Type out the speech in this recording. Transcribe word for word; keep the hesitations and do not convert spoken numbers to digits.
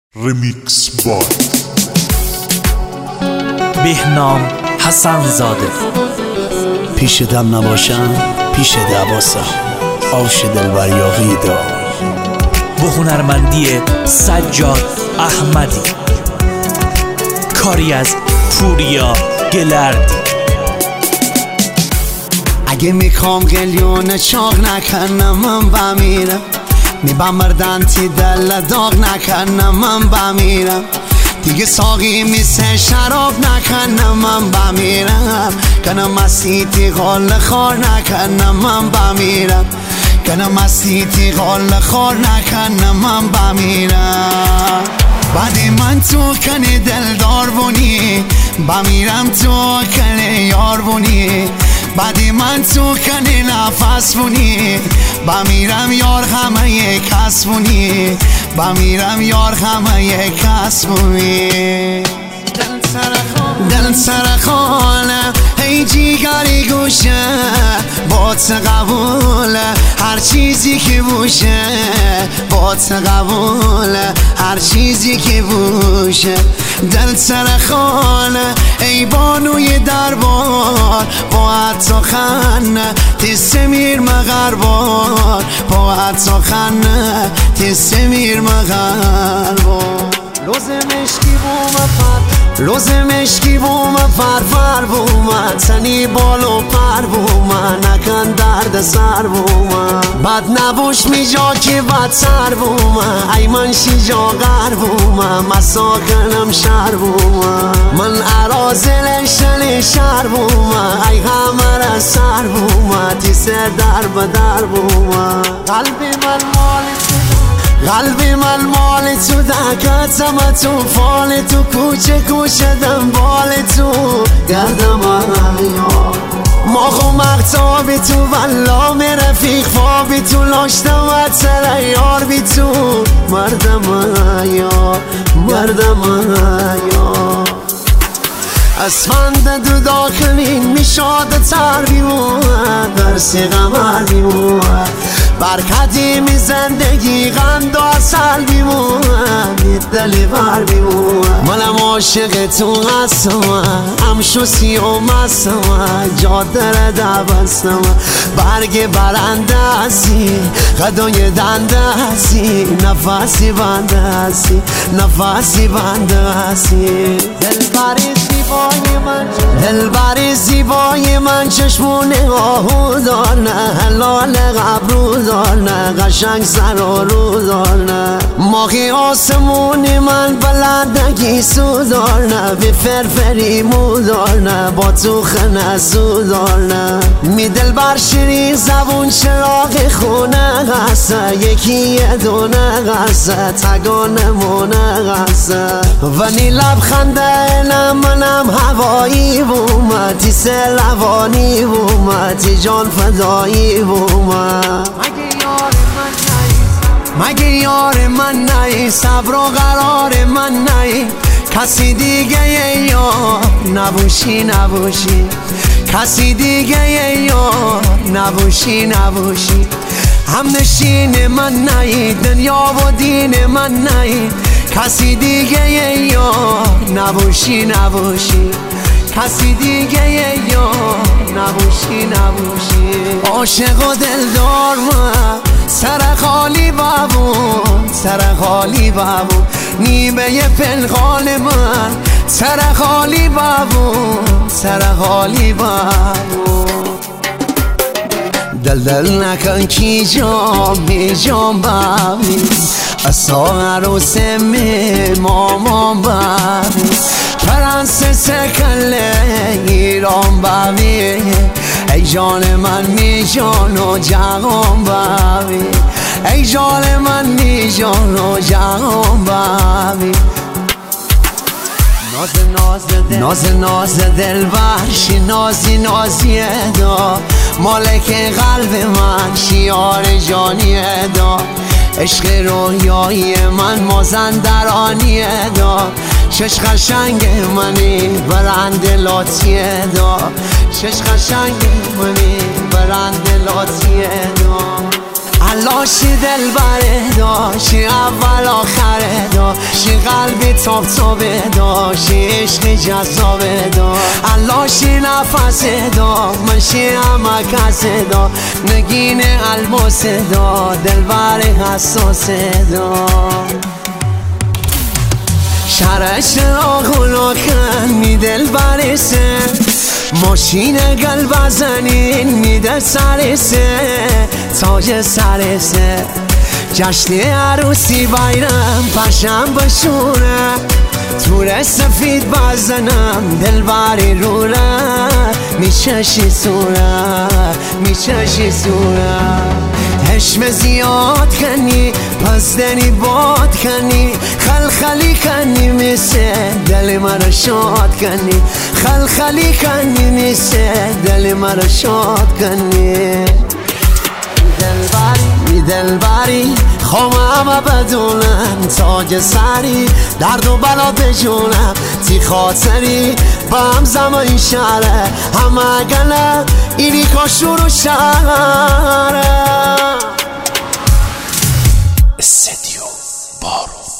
رمیکس بای بهنام حسن زاده. پیش دم نباشم پیش دواسم آوش دلبر یاغی دا با هنرمندی سجاد احمدی، کاری از پوریا گلردی. اگه میخوام قلیون چاق نکنم من بمیرم، میبمردن تی دل داغ نکنم من بمیرم، دیگه ساقی میسه شراب نکنم من بمیرم، کنم مسیتی غال خار نکنم من بمیرم، کنم مسیتی غال خار نکنم من بمیرم. بعدی من تو کنی دلدار بونی بمیرم، تو کنی یار بونی بعدی من تو کنی نفس بونی بمیرم، یار همه یک کس بونی بمیرم، یار همه یک کس بونی. دل سرخانه ای جیگری گوشه بات قبوله، هر چیزی که بوشه بات قبوله، هر چیزی که بوشه. دل سرخانه ای بانوی دربار با سخن تسمیر مغربار، با سخن تسمیر مغربار. لوز مشکی بوم فر لوز مشکی بوم فر فر بوم، تنی بالو پر بوم، نکن درد سر بوم، بد نبوش میجا که بد سر بوم، ای من شیجا غر بوم، مساکنم شر بوم، من ارازل شل شر بوم، ای همه سر بوم، تی سر در بدر بوم. قلبی من مالی قلبی من مال تو، دکتم تو فال تو، کوچه کوچه دنبال تو گردم یا ما خو مقتابی تو والله می رفیق خوابی تو، لاشتم و سر یار بی تو مردم یا مردم یا. اسفند دو داخلین میشاد تر بیمون، درسی قمر بیمون، برکتی می زندگی غند و اصل بیمون، دلی بر بیمون. منم عاشق تو هستم، همشو سیوم هستم، جادر دبستم، برگ برنده هستی، قدای دنده هستی، نفسی بنده هستی، نفسی بنده هستی. دل بری زیبای من دل بری زیبای من، چشمونه آهو دارنه، حلال قبرو دارنه، قشنگ سر و رو دارنه، ماهی آسمونی من بلندگی سو دارنه، بی فرفری مو دارنه، با تو خنه سو دارنه. می دل بر شیرین زبون چراغ خونه غصه، یکی یه دونه غصه، تگانه مونه غصه، ونی لبخنده منم هوایی بومد، تی سلوانی بومد، تی جان فدایی بومد. مگه یار من نی، صبر و قرار من نی، کسی دیگه یار نبوشی نبوشی، کسی دیگه یار نبوشی نبوشی. هم نشین من نی، دنیا و دین من نی، کسی دیگه یار نبوشی نبوشی، کسی دیگه یار نبوشی نبوشی. عاشق و دلدار من سر خالی بابون، سر خالی بابون، نیمه پنهان من سر خالی بابون، سر خالی بابون. دل دل نکن کی جام بی جام بابی، اصلا عروس می مامان بابی، فرانسه کله ایران بابی، ای جان من می جان و جهان بابی، ای جان من می جان و جهان بابی. ناز ناز ناز دل برشی، نازی نازی دا، مالک قلب من شیار جانی دا، عشق رویایی من مازندرانی دا، چش قشنگ منی برند لاتی دا، چش قشنگ منی برند لاتی دا. علاشی دل بره داشی اول آخره داشی قلبی تاب تابه داشی عشقی جذابه دا علاشی نفسه دا منشی همکسه دا نگین الماسه دا دل بره حساسه دا شرش آغولا کنی دل برسه ماشین قلب زنین میده سرسه تاج سرسه جشن عروسی بیرم پشم بشونه تور سفید بزنم دل بری روله میچشی سوره میچشی سوره حشم زیاد کنی پس دنی باد کنی خلخلی کنی میسه دل مرا شاد کنی خلخلی کنی میسه دل مرا شاد کنی دلبری دلبری خوام بدونم تاج سری درد و بلا بجونم تی خاطری با هم زمان شهره همه گله اینی کاشور و شهره استدیو بارو